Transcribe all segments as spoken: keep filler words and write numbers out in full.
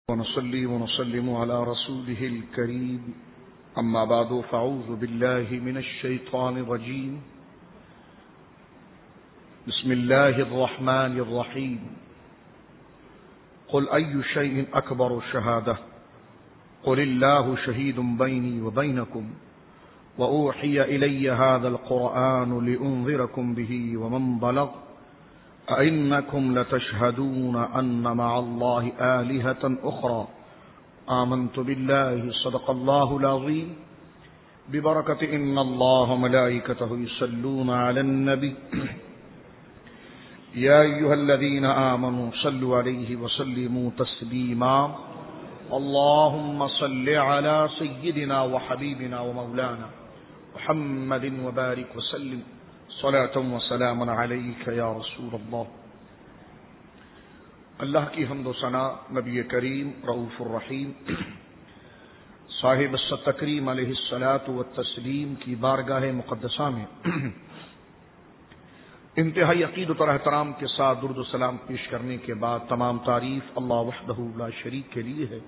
ونصلي ونسلم على رسوله الكريم أما بعد فأعوذ بالله من الشيطان الرجيم بسم الله الرحمن الرحيم قل أي شيء أكبر شهادة قل الله شهيد بيني وبينكم وأوحي إلي هذا القرآن لأنذركم به ومن بلغ أئنكم لتشهدون أن مع الله آلهة أخرى آمنت بالله صدق الله العظيم ببركة إن الله ملائكته يصلون على النبي يا أيها الذين آمنوا صلوا عليه وسلموا تسليما اللهم صل على سيدنا وحبيبنا ومولانا محمد وبارك وسلم صلاة وسلام عليك يا رسول اللہ. اللہ کی حمد و ثنا نبی کریم رؤوف الرحیم صاحب التکریم علیہ الصلاۃ والتسلیم کی بارگاہ مقدسہ میں انتہائی عقیدت اور احترام کے ساتھ درود و سلام پیش کرنے کے بعد تمام تعریف اللہ وحدہ لا شریک کے لیے ہے.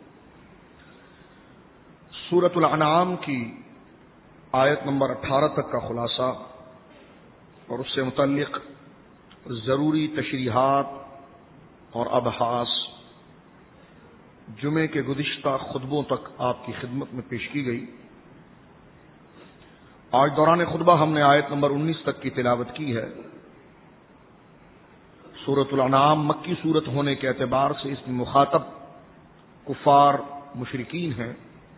سورۃ الانعام کی آیت نمبر اٹھارہ تک کا خلاصہ اور اس سے متعلق ضروری تشریحات اور ابحاث جمعے کے گزشتہ خطبوں تک آپ کی خدمت میں پیش کی گئی. آج دوران خطبہ ہم نے آیت نمبر انیس تک کی تلاوت کی ہے. سورۃ الانعام مکی سورت ہونے کے اعتبار سے اس میں مخاطب کفار مشرکین ہیں،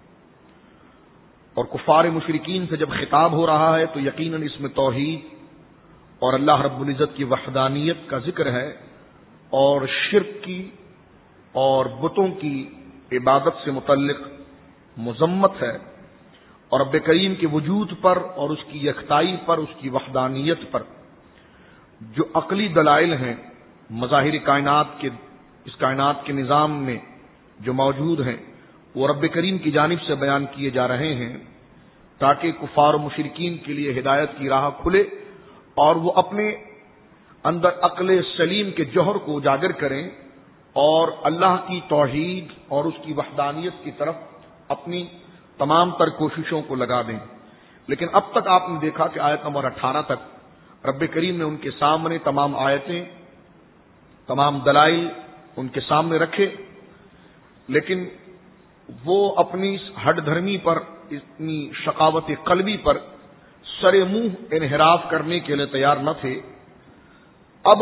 اور کفار مشرکین سے جب خطاب ہو رہا ہے تو یقیناً اس میں توحید اور اللہ رب العزت کی وحدانیت کا ذکر ہے، اور شرک کی اور بتوں کی عبادت سے متعلق مذمت ہے، اور رب کریم کے وجود پر اور اس کی یکتائی پر، اس کی وحدانیت پر جو عقلی دلائل ہیں مظاہر کائنات کے اس کائنات کے نظام میں جو موجود ہیں وہ رب کریم کی جانب سے بیان کیے جا رہے ہیں تاکہ کفار و مشرکین کے لیے ہدایت کی راہ کھلے اور وہ اپنے اندر عقل سلیم کے جوہر کو اجاگر کریں اور اللہ کی توحید اور اس کی وحدانیت کی طرف اپنی تمام تر کوششوں کو لگا دیں. لیکن اب تک آپ نے دیکھا کہ آیت نمبر اٹھارہ تک رب کریم نے ان کے سامنے تمام آیتیں، تمام دلائل ان کے سامنے رکھے، لیکن وہ اپنی ہٹ دھرمی پر، اتنی شقاوت قلبی پر سر منہ انحراف کرنے کے لیے تیار نہ تھے. اب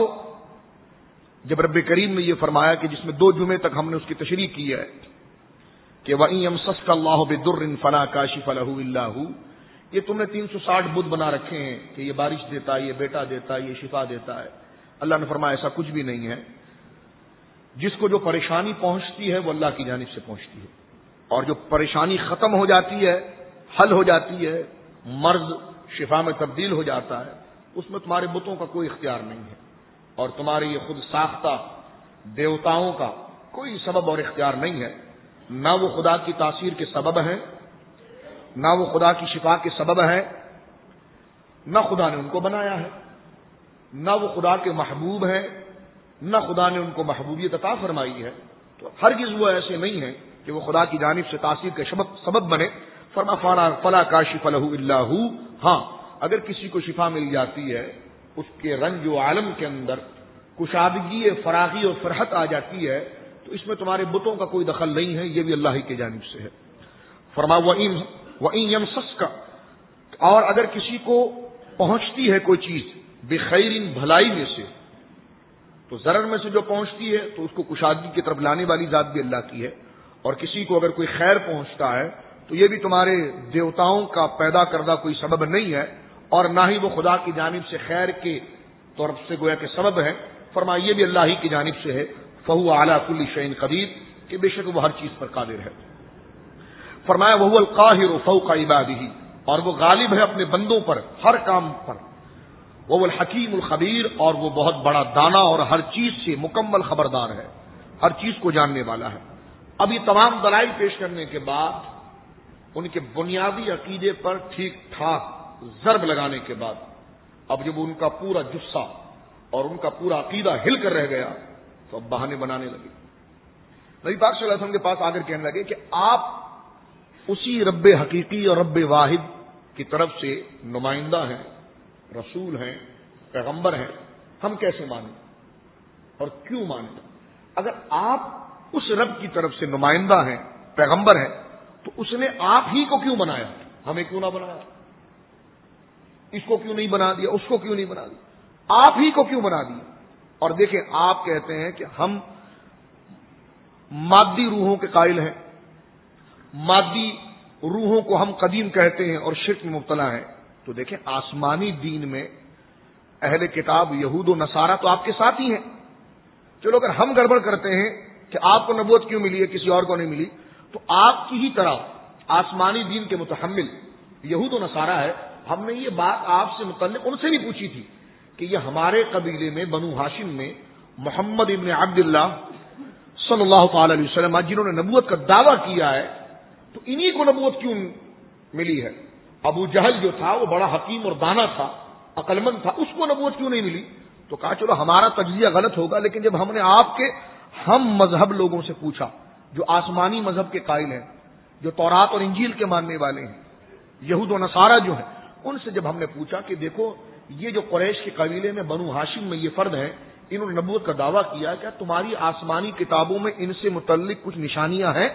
جب رب کریم نے یہ فرمایا کہ جس میں دو جمعے تک ہم نے اس کی تشریح کی ہے کہ وَإِن يَمْسَسْكَ اللَّهُ بِضُرٍّ فَلَا كَاشِفَ لَهُ إِلَّا هُوَ، یہ تم نے تین سو ساٹھ بت بنا رکھے ہیں کہ یہ بارش دیتا ہے، یہ بیٹا دیتا ہے، یہ شفا دیتا ہے. اللہ نے فرمایا ایسا کچھ بھی نہیں ہے. جس کو جو پریشانی پہنچتی ہے وہ اللہ کی جانب سے پہنچتی ہے، اور جو پریشانی ختم ہو جاتی ہے، حل ہو جاتی ہے، مرض شفا میں تبدیل ہو جاتا ہے، اس میں تمہارے بتوں کا کوئی اختیار نہیں ہے، اور تمہارے یہ خود ساختہ دیوتاؤں کا کوئی سبب اور اختیار نہیں ہے. نہ وہ خدا کی تاثیر کے سبب ہیں، نہ وہ خدا کی شفا کے سبب ہیں، نہ خدا نے ان کو بنایا ہے، نہ وہ خدا کے محبوب ہیں، نہ خدا نے ان کو محبوبیت عطا فرمائی ہے. تو ہرگز وہ ایسے نہیں ہیں کہ وہ خدا کی جانب سے تاثیر کے سبب بنے. فرما فلا کاشف لہ الا ہو، ہاں اگر کسی کو شفا مل جاتی ہے، اس کے رنج و عالم کے اندر کشادگی، فراغی اور فرحت آ جاتی ہے، تو اس میں تمہارے بتوں کا کوئی دخل نہیں ہے، یہ بھی اللہ ہی کی جانب سے ہے. فرما وَإِن وَإِن يَمْسَسْكَ، اور اگر کسی کو پہنچتی ہے کوئی چیز بخیر، بھلائی میں سے، تو ضرر میں سے جو پہنچتی ہے تو اس کو کشادگی کی طرف لانے والی ذات بھی اللہ کی ہے. اور کسی کو اگر کوئی خیر پہنچتا ہے تو یہ بھی تمہارے دیوتاؤں کا پیدا کردہ کوئی سبب نہیں ہے، اور نہ ہی وہ خدا کی جانب سے خیر کے طرف سے گویا کہ سبب ہے. فرمایا یہ بھی اللہ ہی کی جانب سے ہے. فَهُوَ عَلَى كُلِّ شَيْءٍ قَدِيرٌ، کہ بے شک وہ ہر چیز پر قادر ہے. فرمایا وَهُوَ الْقَاهِرُ فَوْقَ عِبَادِهِ، اور وہ غالب ہے اپنے بندوں پر ہر کام پر. وَهُوَ الْحَكِيمُ الْخَبِيرُ، اور وہ بہت بڑا دانا اور ہر چیز سے مکمل خبردار ہے، ہر چیز کو جاننے والا ہے. اب یہ تمام دلائل پیش کرنے کے بعد، ان کے بنیادی عقیدے پر ٹھیک ٹھاک ضرب لگانے کے بعد، اب جب ان کا پورا جثہ اور ان کا پورا عقیدہ ہل کر رہ گیا تو اب بہانے بنانے لگے. نبی پاک صلی اللہ علیہ وسلم کے پاس آ کر کہنے لگے کہ آپ اسی رب حقیقی اور رب واحد کی طرف سے نمائندہ ہیں، رسول ہیں، پیغمبر ہیں، ہم کیسے مانیں اور کیوں مانیں؟ اگر آپ اس رب کی طرف سے نمائندہ ہیں، پیغمبر ہیں، تو اس نے آپ ہی کو کیوں بنایا؟ ہمیں کیوں نہ بنایا؟ اس کو کیوں نہیں بنا دیا؟ اس کو کیوں نہیں بنا دیا؟ آپ ہی کو کیوں بنا دیا؟ اور دیکھیں، آپ کہتے ہیں کہ ہم مادی روحوں کے قائل ہیں، مادی روحوں کو ہم قدیم کہتے ہیں اور شرک میں مبتلا ہیں. تو دیکھیں، آسمانی دین میں اہل کتاب یہود و نصارہ تو آپ کے ساتھ ہی ہیں. چلو اگر ہم گڑبڑ کرتے ہیں کہ آپ کو نبوت کیوں ملی ہے، کسی اور کو نہیں ملی، تو آپ کی ہی طرح آسمانی دین کے متحمل یہود و نصارہ ہے. ہم نے یہ بات آپ سے متعلق ان سے بھی پوچھی تھی کہ یہ ہمارے قبیلے میں بنو ہاشم میں محمد ابن عبداللہ صلی اللہ تعالی علیہ وسلم جنہوں نے نبوت کا دعویٰ کیا ہے، تو انہی کو نبوت کیوں ملی ہے؟ ابو جہل جو تھا وہ بڑا حکیم اور دانا تھا، عقل مند تھا، اس کو نبوت کیوں نہیں ملی؟ تو کہا چلو ہمارا تجزیہ غلط ہوگا، لیکن جب ہم نے آپ کے ہم مذہب لوگوں سے پوچھا جو آسمانی مذہب کے قائل ہیں، جو تورات اور انجیل کے ماننے والے ہیں، یہود و نصارہ جو ہیں، ان سے جب ہم نے پوچھا کہ دیکھو یہ جو قریش کے قبیلے میں بنو ہاشم میں یہ فرد ہیں، انہوں نے نبوت کا دعویٰ کیا، کیا تمہاری آسمانی کتابوں میں ان سے متعلق کچھ نشانیاں ہیں؟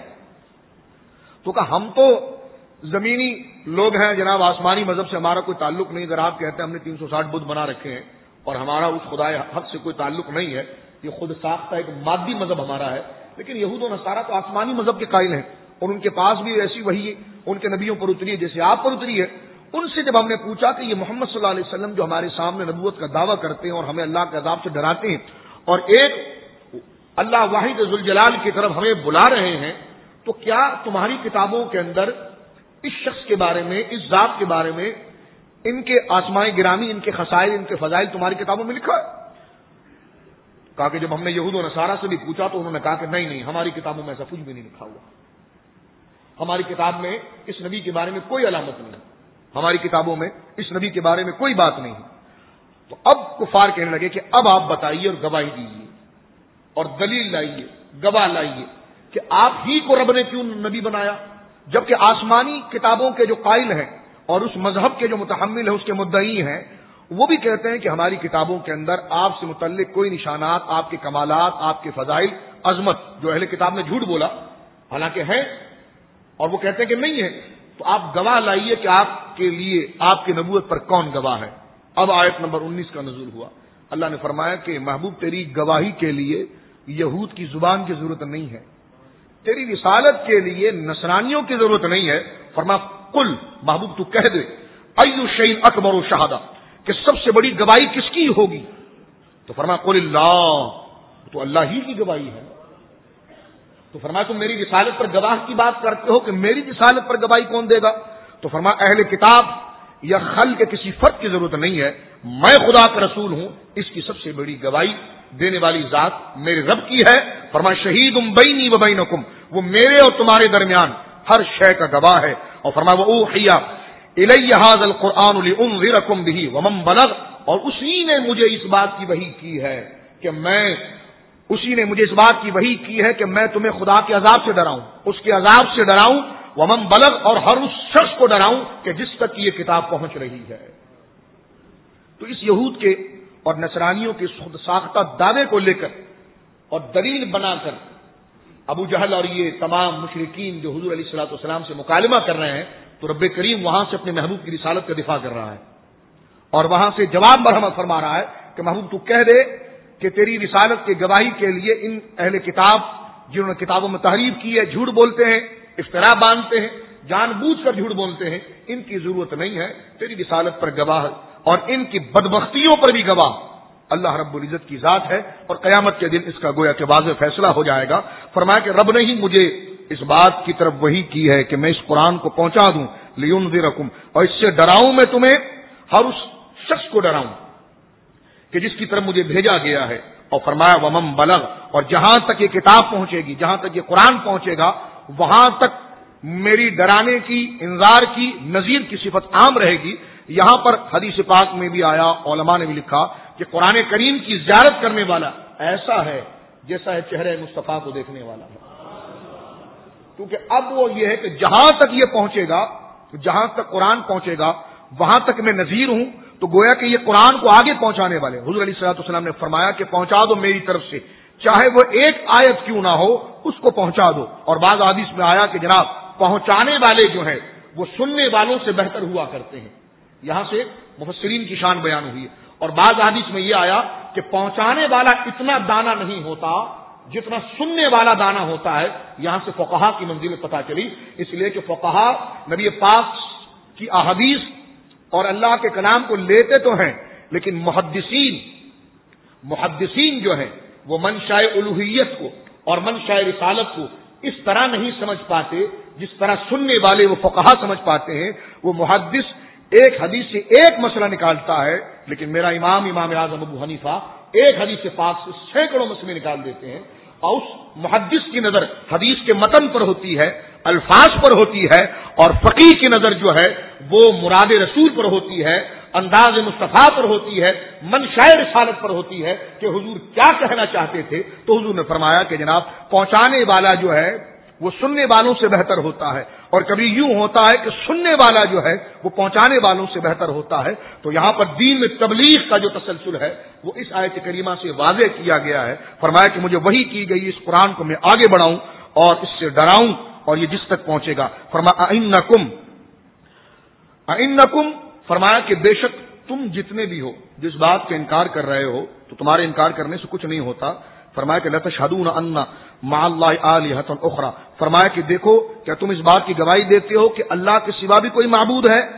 تو کہا ہم تو زمینی لوگ ہیں جناب، آسمانی مذہب سے ہمارا کوئی تعلق نہیں. اگر آپ کہتے ہیں ہم نے تین سو ساٹھ بدھ بنا رکھے ہیں اور ہمارا اس خدا حق سے کوئی تعلق نہیں ہے، یہ خود ساختہ ایک مادی مذہب ہمارا ہے. لیکن یہود و نصارہ تو آسمانی مذہب کے قائل ہیں اور ان کے پاس بھی ایسی وحی ان کے نبیوں پر اتری ہے جیسے آپ پر اتری ہے. ان سے جب ہم نے پوچھا کہ یہ محمد صلی اللہ علیہ وسلم جو ہمارے سامنے نبوت کا دعویٰ کرتے ہیں اور ہمیں اللہ کے عذاب سے ڈراتے ہیں اور ایک اللہ واحد ذوالجلال کی طرف ہمیں بلا رہے ہیں، تو کیا تمہاری کتابوں کے اندر اس شخص کے بارے میں، اس ذات کے بارے میں، ان کے آسمائے گرامی، ان کے خصائل، ان کے فضائل تمہاری کتابوں میں لکھا ہے؟ کہا کہ جب ہم نے یہود و نصارہ سے بھی پوچھا تو انہوں نے کہا کہ نہیں نہیں، ہماری کتابوں میں ایسا کچھ بھی نہیں لکھا ہوا، ہماری کتاب میں اس نبی کے بارے میں کوئی علامت نہیں، ہماری کتابوں میں اس نبی کے بارے میں کوئی بات نہیں. تو اب کفار کہنے لگے کہ اب آپ بتائیے اور گواہی دیجیے اور دلیل لائیے، گواہ لائیے کہ آپ ہی کو رب نے کیوں نبی بنایا، جبکہ آسمانی کتابوں کے جو قائل ہیں اور اس مذہب کے جو متحمل ہیں، اس کے مدعی ہیں، وہ بھی کہتے ہیں کہ ہماری کتابوں کے اندر آپ سے متعلق کوئی نشانات، آپ کے کمالات، آپ کے فضائل، عظمت، جو اہل کتاب نے جھوٹ بولا حالانکہ ہیں اور وہ کہتے ہیں کہ نہیں ہے. تو آپ گواہ لائیے کہ آپ کے لیے، آپ کی نبوت پر کون گواہ ہے. اب آیت نمبر انیس کا نزول ہوا. اللہ نے فرمایا کہ محبوب تیری گواہی کے لیے یہود کی زبان کی ضرورت نہیں ہے، تیری رسالت کے لیے نصرانیوں کی ضرورت نہیں ہے. فرما قل، محبوب تو کہہ دے، ایو شیء اکبر و شہادہ، کہ سب سے بڑی گواہی کس کی ہوگی؟ تو فرما قل اللہ، تو اللہ ہی کی گواہی ہے. تو فرما تم میری رسالت پر گواہ کی بات کرتے ہو کہ میری رسالت پر گواہی کون دے گا؟ تو فرما اہل کتاب یا خل کے کسی فرد کی ضرورت نہیں ہے، میں خدا کا رسول ہوں، اس کی سب سے بڑی گواہی دینے والی ذات میرے رب کی ہے. فرما شہید بینی و بینکم، وہ میرے اور تمہارے درمیان ہر شے کا گواہ ہے. اور فرما وأوحی الی ھذا القرآن لانذرکم بہ ومن بلغ، اور اسی نے مجھے اس بات کی وحی کی ہے کہ میں اسی نے مجھے اس بات کی وحی کی ہے کہ میں تمہیں خدا کے عذاب سے ڈراؤں، اس کے عذاب سے ڈراؤں، ومن بلغ، اور ہر اس شخص کو ڈراؤں کہ جس تک یہ کتاب پہنچ رہی ہے. تو اس یہود کے اور نصرانیوں کے خود ساختہ دعوے کو لے کر اور دلیل بنا کر ابو جہل اور یہ تمام مشرکین جو حضور علیہ الصلوۃ والسلام سے مکالمہ کر رہے ہیں، تو رب کریم وہاں سے اپنے محبوب کی رسالت کا دفاع کر رہا ہے اور وہاں سے جواب مرحمت فرما رہا ہے کہ محبوب تو کہہ دے کہ تیری رسالت کی گواہی کے لیے ان اہل کتاب جنہوں نے کتابوں میں تحریف کی ہے، جھوٹ بولتے ہیں، افترا باندھتے ہیں، جان بوجھ کر جھوٹ بولتے ہیں، ان کی ضرورت نہیں ہے، تیری رسالت پر گواہ اور ان کی بدبختیوں پر بھی گواہ اللہ رب العزت کی ذات ہے، اور قیامت کے دن اس کا گویا کہ واضح فیصلہ ہو جائے گا. فرمایا کہ رب نے ہی مجھے اس بات کی طرف وحی کی ہے کہ میں اس قرآن کو پہنچا دوں لینذرکم، اور اس سے ڈراؤں میں تمہیں، ہر اس شخص کو ڈراؤں کہ جس کی طرف مجھے بھیجا گیا ہے. اور فرمایا ومن بلغ، اور جہاں تک یہ کتاب پہنچے گی، جہاں تک یہ قرآن پہنچے گا، وہاں تک میری ڈرانے کی، انذار کی، نذیر کی صفت عام رہے گی. یہاں پر حدیث پاک میں بھی آیا، علماء نے بھی لکھا کہ قرآن کریم کی زیارت کرنے والا ایسا ہے جیسا ہے چہرے مصطفیٰ کو دیکھنے والا ہے. کیونکہ اب وہ یہ ہے کہ جہاں تک یہ پہنچے گا، جہاں تک قرآن پہنچے گا وہاں تک میں نذیر ہوں، تو گویا کہ یہ قرآن کو آگے پہنچانے والے حضور علیہ الصلوۃ والسلام نے فرمایا کہ پہنچا دو میری طرف سے، چاہے وہ ایک آیت کیوں نہ ہو اس کو پہنچا دو۔ اور بعض حدیث میں آیا کہ جناب پہنچانے والے جو ہیں وہ سننے والوں سے بہتر ہوا کرتے ہیں، یہاں سے مفسرین کی شان بیان ہوئی ہے۔ اور بعض حدیث میں یہ آیا کہ پہنچانے والا اتنا دانا نہیں ہوتا جتنا سننے والا دانا ہوتا ہے۔ یہاں سے فقہا کی منزل پتہ چلی، اس لیے کہ فقہا نبی پاک کی احادیث اور اللہ کے کلام کو لیتے تو ہیں، لیکن محدثین محدثین جو ہیں وہ منشاء الوہیت کو اور منشاء رسالت کو اس طرح نہیں سمجھ پاتے جس طرح سننے والے وہ فقہا سمجھ پاتے ہیں۔ وہ محدث ایک حدیث سے ایک مسئلہ نکالتا ہے، لیکن میرا امام امام اعظم ابو حنیفہ ایک حدیث سے پاک سے سینکڑوں مسئلے نکال دیتے ہیں، اور اس محدث کی نظر حدیث کے متن پر ہوتی ہے، الفاظ پر ہوتی ہے، اور فقیہ کی نظر جو ہے وہ مراد رسول پر ہوتی ہے، انداز مصطفیٰ پر ہوتی ہے، منشاء رسالت پر ہوتی ہے کہ حضور کیا کہنا چاہتے تھے۔ تو حضور نے فرمایا کہ جناب پہنچانے والا جو ہے وہ سننے والوں سے بہتر ہوتا ہے، اور کبھی یوں ہوتا ہے کہ سننے والا جو ہے وہ پہنچانے والوں سے بہتر ہوتا ہے۔ تو یہاں پر دین میں تبلیغ کا جو تسلسل ہے وہ اس آیت کریمہ سے واضح کیا گیا ہے۔ فرمایا کہ مجھے وحی کی گئی اس قرآن کو میں آگے بڑھاؤں اور اس سے ڈراؤں، اور یہ جس تک پہنچے گا۔ فرمایا اِنَّکُمْ اِنَّکُمْ فرمایا کہ بے شک تم جتنے بھی ہو جس بات کا انکار کر رہے ہو تو تمہارے انکار کرنے سے کچھ نہیں ہوتا۔ فرمایا کہ لَتَشْهَدُونَ أَنَّ مَعَ اللَّهِ آلِهَةً أُخْرَى، فرمایا کہ دیکھو کیا تم اس بات کی گواہی دیتے ہو کہ اللہ کے سوا بھی کوئی معبود ہے؟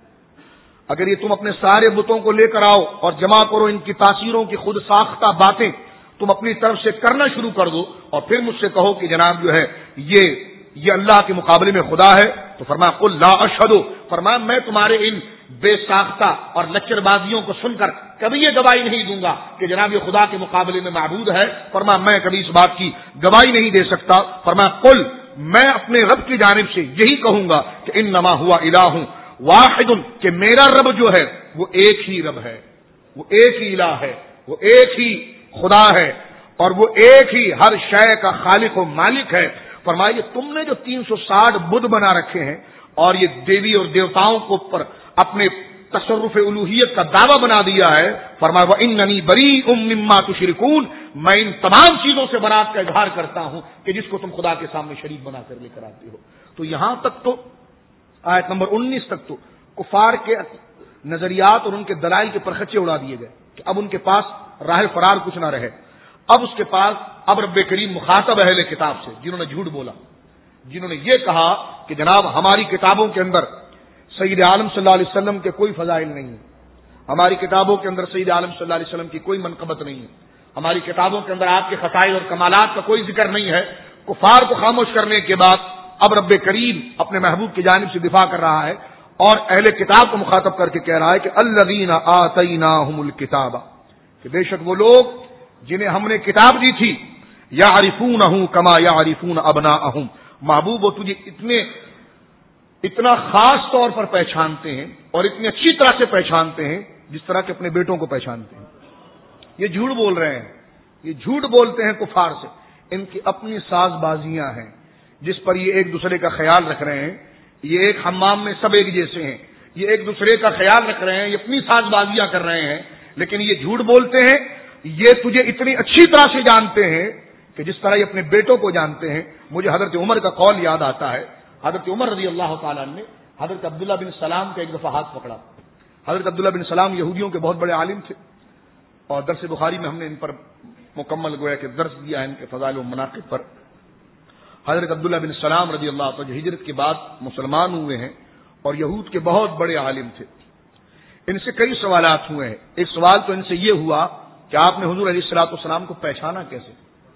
اگر یہ تم اپنے سارے بتوں کو لے کر آؤ اور جمع کرو ان کی تاثیروں کی خود ساختہ باتیں تم اپنی طرف سے کرنا شروع کر دو، اور پھر مجھ سے کہو کہ جناب جو ہے یہ یہ اللہ کے مقابلے میں خدا ہے، تو فرمایا قل لا اشہد، فرمایا میں تمہارے ان بے ساختہ اور لچر بازیوں کو سن کر کبھی یہ گواہی نہیں دوں گا کہ جناب یہ خدا کے مقابلے میں معبود ہے۔ فرمایا میں کبھی اس بات کی گواہی نہیں دے سکتا۔ فرمایا قل، میں اپنے رب کی جانب سے یہی کہوں گا کہ انما ہوا الہ واحد، کہ میرا رب جو ہے وہ ایک ہی رب ہے، وہ ایک ہی الہ ہے، وہ ایک ہی خدا ہے، اور وہ ایک ہی ہر شے کا خالق و مالک ہے۔ فرمایا تم نے جو تین سو ساٹھ بدھ بنا رکھے ہیں اور یہ دیوی اور دیوتاؤں کو پر اپنے تصرف الوہیت کا دعویٰ بنا دیا ہے، فرمایا وَإِنَّنِي بَرِيءٌ مِّمَّا تُشْرِكُونَ، میں ان تمام چیزوں سے برات کا اظہار کرتا ہوں کہ جس کو تم خدا کے سامنے شریک بنا کر لے کر آتے ہو۔ تو یہاں تک تو آیت نمبر انیس تک تو کفار کے نظریات اور ان کے دلائل کے پرخچے اڑا دیے گئے کہ اب ان کے پاس راہ فرار کچھ نہ رہے۔ اب اس کے پاس اب رب کریم مخاطب اہل کتاب سے جنہوں نے جھوٹ بولا، جنہوں نے یہ کہا کہ جناب ہماری کتابوں کے اندر سید عالم صلی اللہ علیہ وسلم کے کوئی فضائل نہیں ہیں، ہماری کتابوں کے اندر سید عالم صلی اللہ علیہ وسلم کی کوئی منقبت نہیں ہے، ہماری کتابوں کے اندر آپ کے خصائص اور کمالات کا کوئی ذکر نہیں ہے۔ کفار کو خاموش کرنے کے بعد اب رب کریم اپنے محبوب کی جانب سے دفاع کر رہا ہے اور اہل کتاب کو مخاطب کر کے کہہ رہا ہے کہ الذین آتیناہم الکتاب، کہ بے شک وہ لوگ جنہیں ہم نے کتاب دی تھی، یعرفونہ کما یعرفون ابناءہم، محبوب وہ تجھے اتنے اتنا خاص طور پر پہچانتے ہیں اور اتنی اچھی طرح سے پہچانتے ہیں جس طرح کہ اپنے بیٹوں کو پہچانتے ہیں۔ یہ جھوٹ بول رہے ہیں، یہ جھوٹ بولتے ہیں کفار سے، ان کی اپنی ساز بازیاں ہیں جس پر یہ ایک دوسرے کا خیال رکھ رہے ہیں۔ یہ ایک حمام میں سب ایک جیسے ہیں، یہ ایک دوسرے کا خیال رکھ رہے ہیں، یہ اپنی ساز بازیاں کر رہے ہیں، لیکن یہ جھوٹ بولتے ہیں۔ یہ تجھے اتنی اچھی طرح سے جانتے ہیں کہ جس طرح یہ اپنے بیٹوں کو جانتے ہیں۔ مجھے حضرت عمر کا قول یاد آتا ہے، حضرت عمر رضی اللہ تعالیٰ نے حضرت عبداللہ بن سلام کا ایک دفعہ ہاتھ پکڑا۔ حضرت عبداللہ بن سلام یہودیوں کے بہت بڑے عالم تھے، اور درس بخاری میں ہم نے ان پر مکمل گویا کہ درس دیا ہے ان کے فضائل و مناقب پر۔ حضرت عبداللہ بن سلام رضی اللہ تعالیٰ ہجرت کے بعد مسلمان ہوئے ہیں اور یہود کے بہت بڑے عالم تھے۔ ان سے کئی سوالات ہوئے ہیں۔ ایک سوال تو ان سے یہ ہوا کہ آپ نے حضور علیہ الصلوۃ والسلام کو پہچانا کیسے؟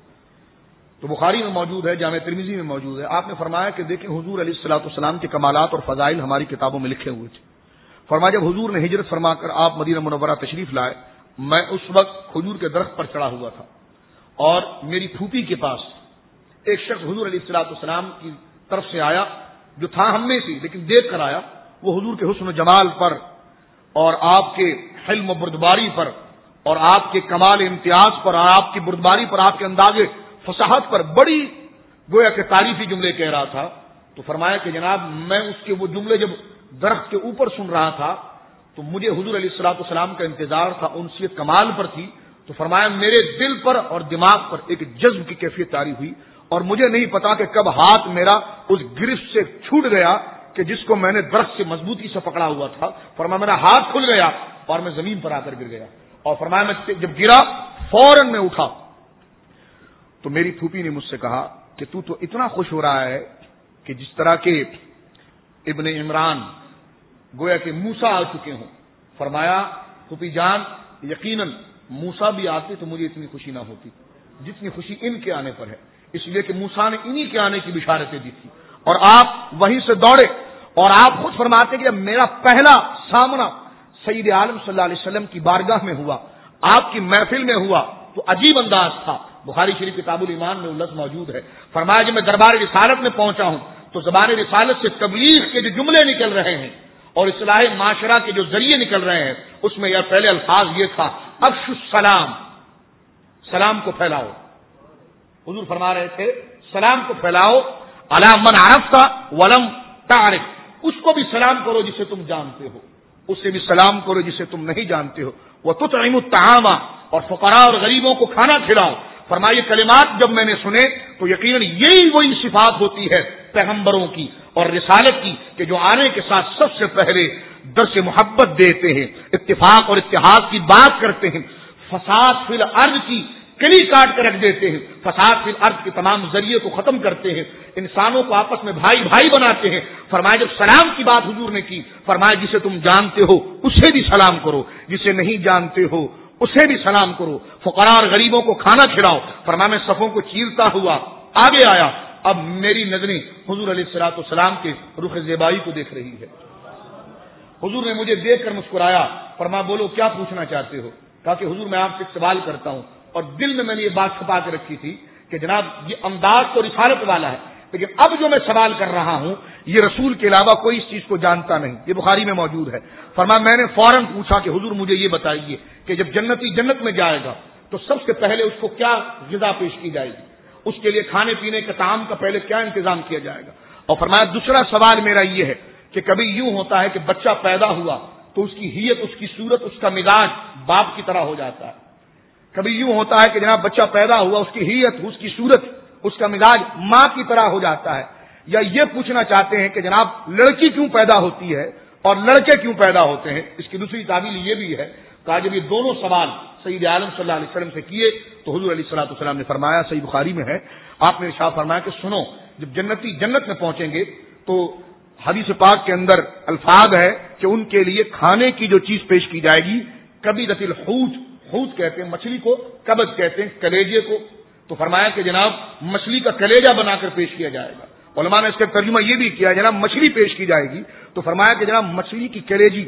تو بخاری میں موجود ہے، جامع ترمذی میں موجود ہے۔ آپ نے فرمایا کہ دیکھیں حضور علیہ الصلوۃ والسلام کے کمالات اور فضائل ہماری کتابوں میں لکھے ہوئے تھے۔ فرمایا جب حضور نے ہجرت فرما کر آپ مدینہ منورہ تشریف لائے، میں اس وقت کھجور کے درخت پر چڑھا ہوا تھا، اور میری پھوپھی کے پاس ایک شخص حضور علیہ الصلوۃ والسلام کی طرف سے آیا جو تھا ہم میں سے، لیکن دیکھ کر آیا۔ وہ حضور کے حسن و جمال پر اور آپ کے حلم و بردباری پر اور آپ کے کمال امتیاز پر اور آپ کی بردباری پر، آپ کے انداز فصاحت پر بڑی گویا کہ تعریفی جملے کہہ رہا تھا، تو فرمایا کہ جناب میں اس کے وہ جملے جب درخت کے اوپر سن رہا تھا تو مجھے حضور علیہ الصلوۃ والسلام کا انتظار تھا، انسیت کمال پر تھی، تو فرمایا میرے دل پر اور دماغ پر ایک جذب کی کیفیت طاری ہوئی، اور مجھے نہیں پتا کہ کب ہاتھ میرا اس گرفت سے چھوٹ گیا کہ جس کو میں نے درخت سے مضبوطی سے پکڑا ہوا تھا، فرمایا میرا ہاتھ کھل گیا اور میں زمین پر آ کر گر گیا، اور فرمایا میں جب گرا فوراً میں اٹھا تو میری پھوپھی نے مجھ سے کہا کہ تو تو اتنا خوش ہو رہا ہے کہ جس طرح کے ابن عمران گویا کہ موسیٰ آ چکے ہوں۔ فرمایا پھوپھی جان یقیناً موسیٰ بھی آتے تو مجھے اتنی خوشی نہ ہوتی جتنی خوشی ان کے آنے پر ہے، اس لیے کہ موسیٰ نے انہی کے آنے کی بشارتیں دی تھی، اور آپ وہیں سے دوڑے، اور آپ خود فرماتے کہ جب میرا پہلا سامنا سید عالم صلی اللہ علیہ وسلم کی بارگاہ میں ہوا، آپ کی محفل میں ہوا، تو عجیب انداز تھا۔ بخاری شریف کتاب الایمان میں لفظ موجود ہے، فرمایا جب میں دربار رسالت میں پہنچا ہوں تو زبان رسالت سے تبلیغ کے جو جملے نکل رہے ہیں اور اصلاح معاشرہ کے جو ذریعے نکل رہے ہیں، اس میں یہ پہلے الفاظ یہ تھا افشوا السلام، سلام کو پھیلاؤ۔ حضور فرما رہے تھے سلام کو پھیلاؤ، علی من عرفت ولم تعرف، اس کو بھی سلام کرو جسے تم جانتے ہو، اس سے بھی سلام کرو جسے تم نہیں جانتے ہو، وتطعم الطعام، اور فقراء اور غریبوں کو کھانا کھلاؤ۔ فرمائے کلمات جب میں نے سنے تو یقیناً یہی وہی صفات ہوتی ہے پیغمبروں کی اور رسالت کی کہ جو آنے کے ساتھ سب سے پہلے درس محبت دیتے ہیں، اتفاق اور اتحاد کی بات کرتے ہیں، فساد فی الارض کی کلی کاٹ کر رکھ دیتے ہیں، فساد فی الارض کے تمام ذریعے کو ختم کرتے ہیں، انسانوں کو آپس میں بھائی بھائی بناتے ہیں۔ فرمایا جب سلام کی بات حضور نے کی، فرمایا جسے تم جانتے ہو اسے بھی سلام کرو، جسے نہیں جانتے ہو اسے بھی سلام کرو، فقراء اور غریبوں کو کھانا کھلاؤ۔ فرمایا میں صفوں کو چیرتا ہوا آگے آیا، اب میری نظریں حضور علیہ الصلوۃ والسلام کے رخ زیبائی کو دیکھ رہی ہے۔ حضور نے مجھے دیکھ کر مسکرایا، فرمایا بولو کیا پوچھنا چاہتے ہو؟ کہا کہ حضور میں آپ سے ایک سوال کرتا ہوں، اور دل میں میں نے یہ بات چھپا کے رکھی تھی کہ جناب یہ انداز تو رسالت والا ہے، لیکن اب جو میں سوال کر رہا ہوں یہ رسول کے علاوہ کوئی اس چیز کو جانتا نہیں، یہ بخاری میں موجود ہے۔ فرمایا میں نے فوراً پوچھا کہ حضور مجھے یہ بتائیے کہ جب جنتی جنت میں جائے گا تو سب سے پہلے اس کو کیا غذا پیش کی جائے گی، اس کے لیے کھانے پینے کا طعام کا پہلے کیا انتظام کیا جائے گا؟ اور فرمایا دوسرا سوال میرا یہ ہے کہ کبھی یوں ہوتا ہے کہ بچہ پیدا ہوا تو اس کی حیت، اس کی صورت، اس کا مزاج باپ کی طرح ہو جاتا ہے، کبھی یوں ہوتا ہے کہ جناب بچہ پیدا ہوا اس کی حیت، اس کی صورت، اس کا مزاج ماں کی طرح ہو جاتا ہے، یا یہ پوچھنا چاہتے ہیں کہ جناب لڑکی کیوں پیدا ہوتی ہے اور لڑکے کیوں پیدا ہوتے ہیں؟ اس کی دوسری تعبیر یہ بھی ہے کہ جب یہ دونوں سوال سید عالم صلی اللہ علیہ وسلم سے کیے تو حضور علیہ الصلوۃ والسلام نے فرمایا، صحیح بخاری میں ہے، آپ نے ارشاد فرمایا کہ سنو جب جنتی جنت میں پہنچیں گے تو حدیث پاک کے اندر الفاظ ہے کہ ان کے لیے کھانے کی جو چیز پیش کی جائے گی، کبیدۃ الحوت، حوت کہتے ہیں مچھلی کو، کبد کہتے ہیں کلیجے کو، تو فرمایا کہ جناب مچھلی کا کلیجہ بنا کر پیش کیا جائے گا۔ علماء نے اس کا ترجمہ یہ بھی کیا جناب مچھلی پیش کی جائے گی، تو فرمایا کہ جناب مچھلی کی کلیجی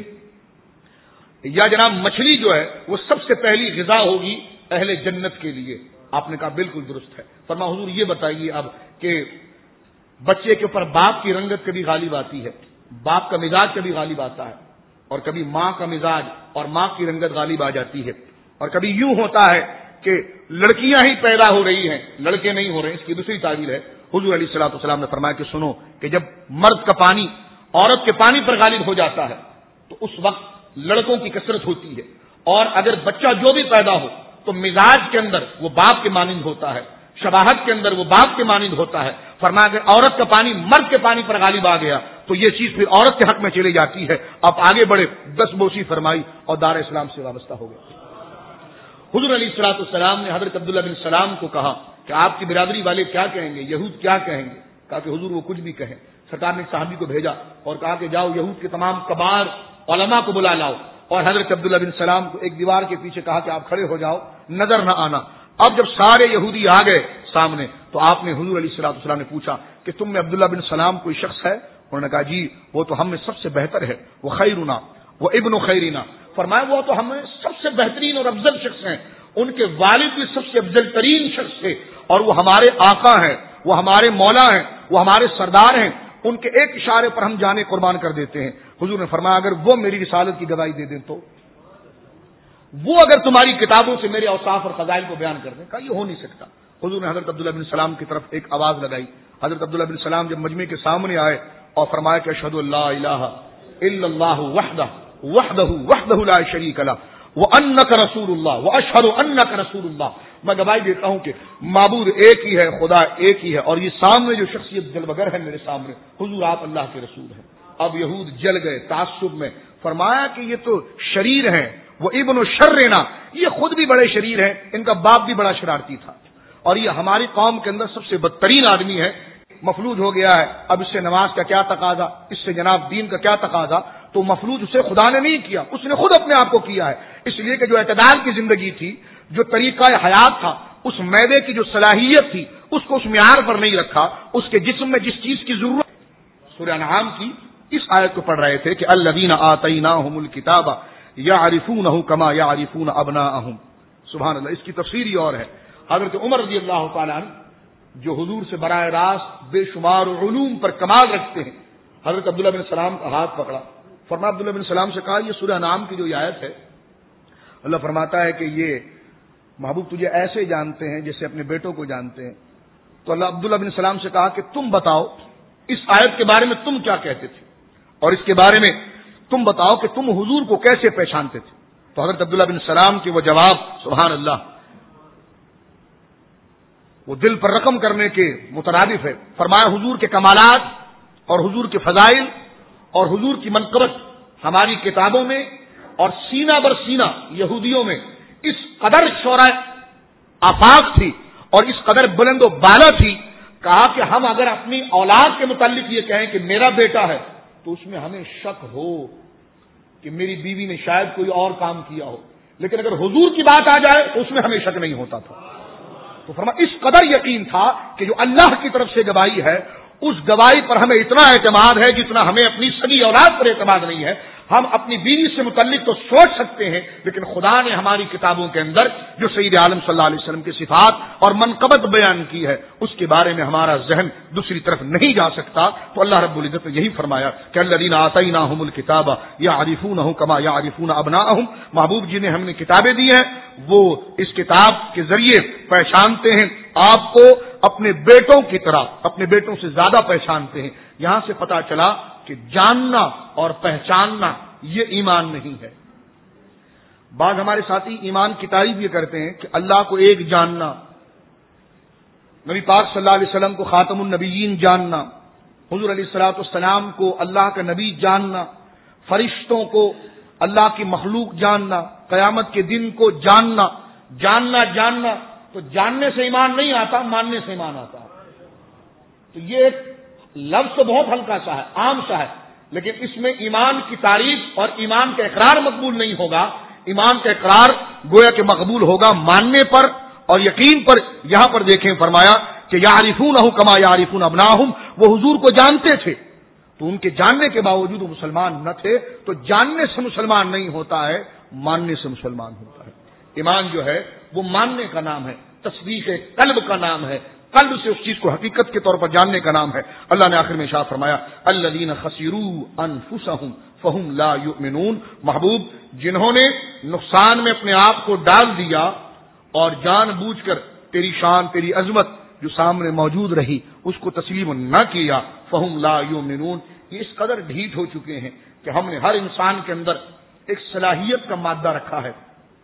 یا جناب مچھلی جو ہے وہ سب سے پہلی غذا ہوگی اہل جنت کے لیے۔ آپ نے کہا بالکل درست ہے۔ فرمایا حضور یہ بتائیے اب کہ بچے کے اوپر باپ کی رنگت کبھی غالب آتی ہے، باپ کا مزاج کبھی غالب آتا ہے، اور کبھی ماں کا مزاج اور ماں کی رنگت غالب آ جاتی ہے، اور کبھی یوں ہوتا ہے کہ لڑکیاں ہی پیدا ہو رہی ہیں، لڑکے نہیں ہو رہے ہیں۔ اس کی دوسری تعبیر ہے، حضور علیہ الصلوۃ والسلام نے فرمایا کہ سنو کہ جب مرد کا پانی عورت کے پانی پر غالب ہو جاتا ہے تو اس وقت لڑکوں کی کثرت ہوتی ہے، اور اگر بچہ جو بھی پیدا ہو تو مزاج کے اندر وہ باپ کے مانند ہوتا ہے، شباہت کے اندر وہ باپ کے مانند ہوتا ہے۔ فرمایا اگر عورت کا پانی مرد کے پانی پر غالب آ گیا تو یہ چیز پھر عورت کے حق میں چلی جاتی ہے۔ آپ آگے بڑھے، دس بوسی فرمائی اور دار اسلام سے وابستہ ہو گئے۔ حضور علیہ الصلوۃ والسلام نے حضرت عبداللہ بن سلام کو کہا کہ آپ کی برادری والے کیا کہیں گے، یہود کیا کہیں گے؟ کہا کہ حضور وہ کچھ بھی کہیں۔ سرکار نے صحابی کو بھیجا اور کہا کہ جاؤ یہود کے تمام کبار علماء کو بلا لاؤ، اور حضرت عبداللہ بن سلام کو ایک دیوار کے پیچھے کہا کہ آپ کھڑے ہو جاؤ، نظر نہ آنا۔ اب جب سارے یہودی آ گئے سامنے تو آپ نے حضور علیہ الصلوۃ والسلام نے پوچھا کہ تم میں عبداللہ بن سلام کوئی شخص ہے؟ انہوں نے کہا جی وہ تو ہم میں سب سے بہتر ہے، وہ خیرنا وہ ابن خیرنا۔ فرمایا وہ تو ہم میں سب سے بہترین اور افضل شخص ہیں، ان کے والد بھی سب سے افضل ترین شخص تھے، اور وہ ہمارے آقا ہیں، وہ ہمارے مولا ہیں، وہ ہمارے سردار ہیں، ان کے ایک اشارے پر ہم جانے قربان کر دیتے ہیں۔ حضور نے فرمایا اگر وہ میری رسالت کی گواہی دے دیں تو، وہ اگر تمہاری کتابوں سے میرے اوصاف اور فضائل کو بیان کر دیں، کہا یہ ہو نہیں سکتا۔ حضور نے حضرت عبداللہ بن سلام کی طرف ایک آواز لگائی. حضرت عبداللہ بن سلام جب مجمع کے سامنے آئے اور فرمایا کہ اشہد ان لا الہ الا اللہ وحدہ وحدہ وحدہ لا شریک لہ وانک رسول اللہ واشہد انک رسول اللہ، میں گواہی دیتا ہوں کہ معبود ایک ہی ہے، خدا ایک ہی ہے، اور یہ سامنے جو شخصیت جلوگر ہے میرے سامنے، حضور آپ اللہ کے رسول ہیں. اب یہود جل گئے تعصب میں. فرمایا کہ یہ تو شریر ہیں، وہ ابن الشرنا، یہ خود بھی بڑے شریر ہیں، ان کا باپ بھی بڑا شرارتی تھا، اور یہ ہماری قوم کے اندر سب سے بدترین آدمی ہے، مفلوج ہو گیا ہے. اب اس سے نماز کا کیا تقاضا، اس سے جناب دین کا کیا تقاضا؟ تو مفلوج اسے خدا نے نہیں کیا، اس نے خود اپنے آپ کو کیا ہے. اس لیے کہ جو اعتدال کی زندگی تھی، جو طریقہ حیات تھا، اس معدے کی جو صلاحیت تھی اس کو اس معیار پر نہیں رکھا. اس کے جسم میں جس چیز کی ضرورت، سورہ انعام کی اس آیت کو پڑھ رہے تھے کہ الذین آتیناہم الکتاب یعرفونہ کما یعرفون ابناءہم. سبحان اللہ. اس کی تفسیر ہی اور ہے. حضرت عمر رضی اللہ تعالیٰ عنہ جو حضور سے براہ راست بے شمار علوم پر کمال رکھتے ہیں، حضرت عبداللہ بن سلام کا ہاتھ پکڑا. فرمایا عبداللہ بن سلام سے کہا یہ سورہ انعام کی جو یہ آیت ہے، اللہ فرماتا ہے کہ یہ محبوب تجھے ایسے جانتے ہیں جیسے اپنے بیٹوں کو جانتے ہیں. تو اللہ عبداللہ بن سلام سے کہا کہ تم بتاؤ اس آیت کے بارے میں تم کیا کہتے تھے، اور اس کے بارے میں تم بتاؤ کہ تم حضور کو کیسے پہچانتے تھے. تو حضرت عبداللہ بن سلام کے وہ جواب، سبحان اللہ، وہ دل پر رقم کرنے کے مترادف ہے. فرمایا حضور کے کمالات اور حضور کے فضائل اور حضور کی منقبت ہماری کتابوں میں اور سینہ بر سینہ یہودیوں میں اس قدر شورا آفاق تھی اور اس قدر بلند و بالا تھی، کہا کہ ہم اگر اپنی اولاد کے متعلق یہ کہیں کہ میرا بیٹا ہے تو اس میں ہمیں شک ہو کہ میری بیوی نے شاید کوئی اور کام کیا ہو، لیکن اگر حضور کی بات آ جائے تو اس میں ہمیں شک نہیں ہوتا تھا. تو فرمایا اس قدر یقین تھا کہ جو اللہ کی طرف سے گواہی ہے اس گواہی پر ہمیں اتنا اعتماد ہے جتنا ہمیں اپنی سگی اولاد پر اعتماد نہیں ہے. ہم اپنی بیوی سے متعلق تو سوچ سکتے ہیں، لیکن خدا نے ہماری کتابوں کے اندر جو سید عالم صلی اللہ علیہ وسلم کی صفات اور منقبت بیان کی ہے اس کے بارے میں ہمارا ذہن دوسری طرف نہیں جا سکتا. تو اللہ رب العزت نے یہی فرمایا کہ الذین آتیناہم الکتاب یعرفونہ کما یعرفون ابناءہم، محبوب جنہیں ہم نے کتابیں دی ہیں وہ اس کتاب کے ذریعے پہچانتے ہیں آپ کو اپنے بیٹوں کی طرح، اپنے بیٹوں سے زیادہ پہچانتے ہیں. یہاں سے پتا چلا کہ جاننا اور پہچاننا یہ ایمان نہیں ہے. بعض ہمارے ساتھی ایمان کی تعریف یہ کرتے ہیں کہ اللہ کو ایک جاننا، نبی پاک صلی اللہ علیہ وسلم کو خاتم النبیین جاننا، حضور علیہ الصلوۃ والسلام کو اللہ کا نبی جاننا، فرشتوں کو اللہ کی مخلوق جاننا، قیامت کے دن کو جاننا. جاننا جاننا تو جاننے سے ایمان نہیں آتا، ماننے سے ایمان آتا. تو یہ ایک لفظ تو بہت ہلکا سا ہے، عام سا ہے، لیکن اس میں ایمان کی تعریف اور ایمان کا اقرار مقبول نہیں ہوگا. ایمان کا اقرار گویا کہ مقبول ہوگا ماننے پر اور یقین پر. یہاں پر دیکھیں فرمایا کہ یعرفونہ کما یعرفون ابناہم، وہ حضور کو جانتے تھے تو ان کے جاننے کے باوجود وہ مسلمان نہ تھے. تو جاننے سے مسلمان نہیں ہوتا ہے، ماننے سے مسلمان ہوتا ہے. ایمان جو ہے وہ ماننے کا نام ہے، تصدیق قلب کا نام ہے، قلب سے اس چیز کو حقیقت کے طور پر جاننے کا نام ہے. اللہ نے آخر میں ارشاد فرمایا الذین خسروا انفسهم فهم لا یؤمنون. محبوب جنہوں نے نقصان میں اپنے آپ کو ڈال دیا اور جان بوجھ کر تیری شان، تیری عظمت جو سامنے موجود رہی اس کو تسلیم نہ کیا، فهم لا یؤمنون. یہ اس قدر ڈھیٹ ہو چکے ہیں کہ ہم نے ہر انسان کے اندر ایک صلاحیت کا مادہ رکھا ہے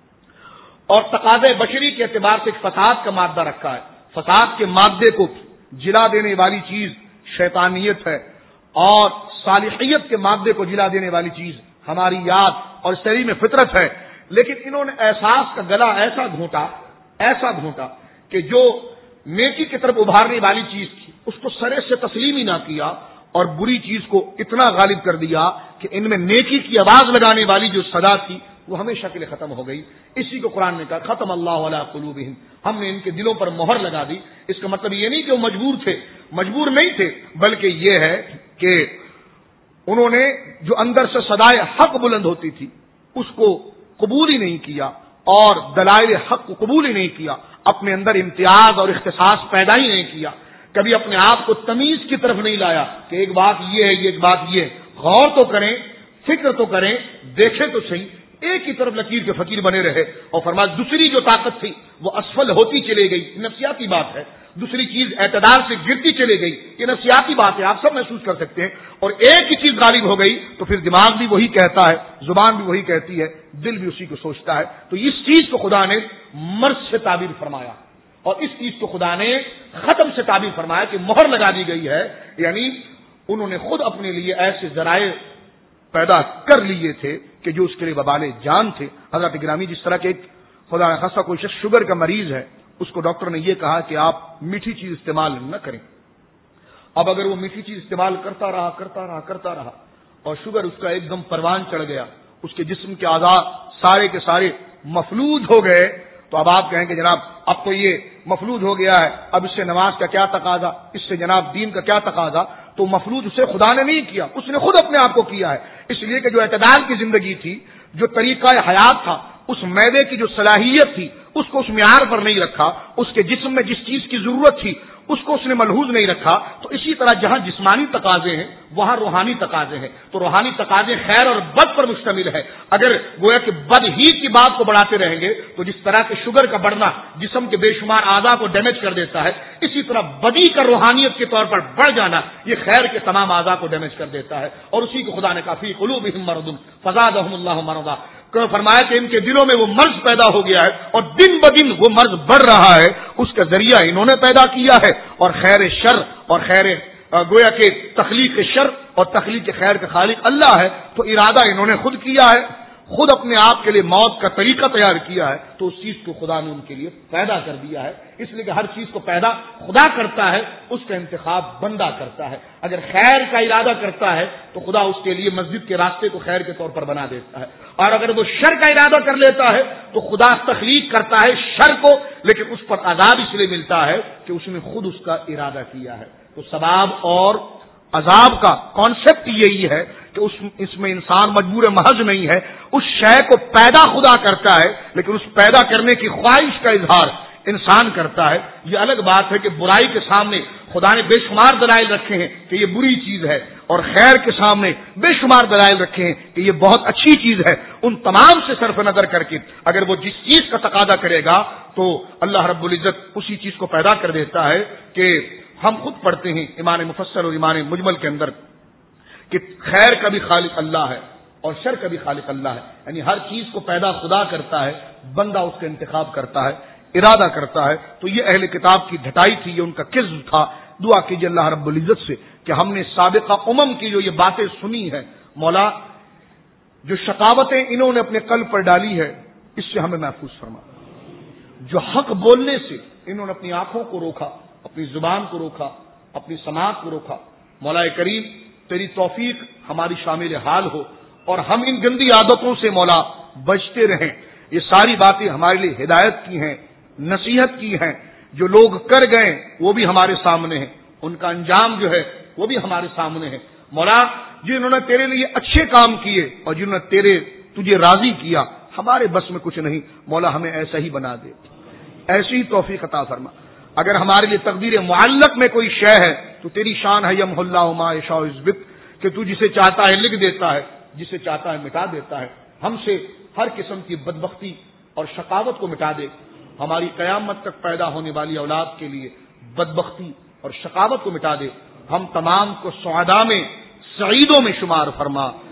اور تقاضے بشری کے اعتبار سے ایک فساد کا مادہ رکھا ہے. فساد کے مادے کو جلا دینے والی چیز شیطانیت ہے اور صالحیت کے مادے کو جلا دینے والی چیز ہماری یاد اور سلیم فطرت ہے. لیکن انہوں نے احساس کا گلا ایسا گھونٹا ایسا گھونٹا کہ جو نیکی کی طرف ابھارنے والی چیز تھی اس کو سرے سے تسلیم ہی نہ کیا اور بری چیز کو اتنا غالب کر دیا کہ ان میں نیکی کی آواز لگانے والی جو صدا تھی وہ ہمیشہ کے لیے ختم ہو گئی. اسی کو قرآن نے کہا ختم اللہ علی قلوبہم، ہم نے ان کے دلوں پر مہر لگا دی. اس کا مطلب یہ نہیں کہ وہ مجبور تھے، مجبور نہیں تھے، بلکہ یہ ہے کہ انہوں نے جو اندر سے صدائے حق بلند ہوتی تھی اس کو قبول ہی نہیں کیا اور دلائل حق کو قبول ہی نہیں کیا. اپنے اندر امتیاز اور اختصاص پیدا ہی نہیں کیا. کبھی اپنے آپ کو تمیز کی طرف نہیں لایا کہ ایک بات یہ ہے، یہ ایک بات یہ ہے. غور تو کریں، فکر تو کریں، دیکھیں تو صحیح ایک ہی طرف لکیر کے فقیر بنے رہے، اور فرمایا دوسری جو طاقت تھی وہ اسفل ہوتی چلی گئی، نفسیاتی بات ہے، دوسری چیز اعتدال سے گرتی چلی گئی، یہ نفسیاتی بات ہے، آپ سب محسوس کر سکتے ہیں، اور ایک ہی چیز غالب ہو گئی تو پھر دماغ بھی وہی کہتا ہے، زبان بھی وہی کہتی ہے، دل بھی اسی کو سوچتا ہے۔ تو اس چیز کو خدا نے مرض سے تعبیر فرمایا، اور اس چیز کو خدا نے ختم سے تعبیر فرمایا کہ مہر لگا دی گئی ہے، یعنی انہوں نے خود اپنے لیے ایسے ذرائع پیدا کر لیے تھے کہ جو اس کے لیے وبال جان تھے۔ حضرت گرامی، جس طرح کہ ایک خدا نخواستہ کوئی شخص شوگر کا مریض ہے، اس کو ڈاکٹر نے یہ کہا کہ آپ میٹھی چیز استعمال نہ کریں، اب اگر وہ میٹھی چیز استعمال کرتا رہا کرتا رہا کرتا رہا اور شوگر اس کا ایک دم پروان چڑھ گیا، اس کے جسم کے اعضاء سارے کے سارے مفلوج ہو گئے، تو اب آپ کہیں کہ جناب اب تو یہ مفلوج ہو گیا ہے، اب اس سے نماز کا کیا تقاضا، اس سے جناب دین کا کیا تقاضا؟ تو مفلوج اسے خدا نے نہیں کیا، اس نے خود اپنے آپ کو کیا ہے، اس لیے کہ جو اعتدال کی زندگی تھی، جو طریقہ حیات تھا، اس معدے کی جو صلاحیت تھی اس کو اس معیار پر نہیں رکھا، اس کے جسم میں جس چیز کی ضرورت تھی اس کو اس نے ملحوظ نہیں رکھا۔ تو اسی طرح جہاں جسمانی تقاضے ہیں وہاں روحانی تقاضے ہیں، تو روحانی تقاضے خیر اور بد پر مشتمل ہے۔ اگر گویا کہ بد ہی کی بات کو بڑھاتے رہیں گے تو جس طرح کے شوگر کا بڑھنا جسم کے بے شمار اعضاء کو ڈیمیج کر دیتا ہے، اسی طرح بدی کا روحانیت کے طور پر بڑھ جانا یہ خیر کے تمام اعضاء کو ڈیمیج کر دیتا ہے، اور اسی کو خدا نے کہا فی قلوبہم مرض فزادہم اللہ مرضا، فرمایا کہ ان کے دلوں میں وہ مرض پیدا ہو گیا ہے، اور دن بدن وہ مرض بڑھ رہا ہے، اس کا ذریعہ انہوں نے پیدا کیا ہے، اور خیر شر اور خیر گویا کہ تخلیق شر اور تخلیق خیر کا خالق اللہ ہے، تو ارادہ انہوں نے خود کیا ہے، خود اپنے آپ کے لیے موت کا طریقہ تیار کیا ہے، تو اس چیز کو خدا نے ان کے لیے پیدا کر دیا ہے۔ اس لیے کہ ہر چیز کو پیدا خدا کرتا ہے، اس کا انتخاب بندہ کرتا ہے۔ اگر خیر کا ارادہ کرتا ہے تو خدا اس کے لیے مسجد کے راستے کو خیر کے طور پر بنا دیتا ہے، اور اگر وہ شر کا ارادہ کر لیتا ہے تو خدا تخلیق کرتا ہے شر کو، لیکن اس پر عذاب اس لیے ملتا ہے کہ اس نے خود اس کا ارادہ کیا ہے۔ تو ثواب اور عذاب کا کانسیپٹ یہی ہے کہ اس اس میں انسان مجبور محض نہیں ہے، اس شے کو پیدا خدا کرتا ہے، لیکن اس پیدا کرنے کی خواہش کا اظہار انسان کرتا ہے۔ یہ الگ بات ہے کہ برائی کے سامنے خدا نے بے شمار دلائل رکھے ہیں کہ یہ بری چیز ہے، اور خیر کے سامنے بے شمار دلائل رکھے ہیں کہ یہ بہت اچھی چیز ہے۔ ان تمام سے صرف نظر کر کے اگر وہ جس چیز کا تقاضا کرے گا تو اللہ رب العزت اسی چیز کو پیدا کر دیتا ہے کہ ہم خود پڑھتے ہیں ایمان مفصل اور ایمان مجمل کے اندر کہ خیر کا بھی خالق اللہ ہے اور شر کا بھی خالق اللہ ہے، یعنی ہر چیز کو پیدا خدا کرتا ہے، بندہ اس کا انتخاب کرتا ہے، ارادہ کرتا ہے۔ تو یہ اہل کتاب کی ڈھٹائی تھی، یہ ان کا کذب تھا۔ دعا کیجیے اللہ رب العزت سے کہ ہم نے سابقہ امم کی جو یہ باتیں سنی ہیں، مولا جو شقاوتیں انہوں نے اپنے قلب پر ڈالی ہے اس سے ہمیں محفوظ فرما، جو حق بولنے سے انہوں نے اپنی آنکھوں کو روکا، اپنی زبان کو روکا، اپنی سماعت کو روکا، مولا کریم تیری توفیق ہماری شامل حال ہو، اور ہم ان گندی عادتوں سے مولا بچتے رہیں۔ یہ ساری باتیں ہمارے لیے ہدایت کی ہیں، نصیحت کی ہیں، جو لوگ کر گئے وہ بھی ہمارے سامنے ہیں، ان کا انجام جو ہے وہ بھی ہمارے سامنے ہے۔ مولا جنہوں نے تیرے لیے اچھے کام کیے اور جنہوں نے تیرے تجھے راضی کیا، ہمارے بس میں کچھ نہیں، مولا ہمیں ایسا ہی بنا دے، ایسی ہی توفیق عطا فرما۔ اگر ہمارے لیے تقدیر معلق میں کوئی شے ہے تو تیری شان ہے یمحو اللہ ما یشاء یثبت، کہ تو جسے چاہتا ہے لکھ دیتا ہے، جسے چاہتا ہے مٹا دیتا ہے۔ ہم سے ہر قسم کی بدبختی اور شقاوت کو مٹا دے، ہماری قیامت تک پیدا ہونے والی اولاد کے لیے بدبختی اور شقاوت کو مٹا دے، ہم تمام کو سعداء میں سعیدوں میں شمار فرما۔